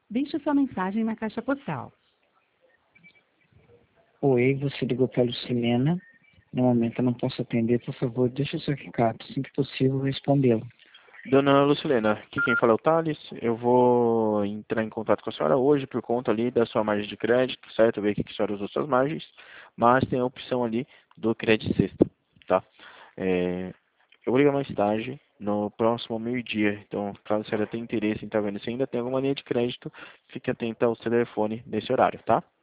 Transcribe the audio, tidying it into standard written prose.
Deixe sua mensagem na caixa postal. Oi, você ligou para a Lucilena. No momento eu não posso atender, por favor, deixe o seu recado. Assim que possível, respondê-lo. Dona Lucilena, aqui quem fala é o Thales. Eu vou entrar em contato com a senhora hoje por conta ali da sua margem de crédito, certo? Ver o que a senhora usou suas margens, mas tem a opção ali do crédito sexta, tá? Eu vou ligar mais tarde, no próximo meio-dia. Então, caso a senhora tenha interesse em estar vendo se ainda tem alguma linha de crédito, fique atenta ao seu telefone nesse horário, tá?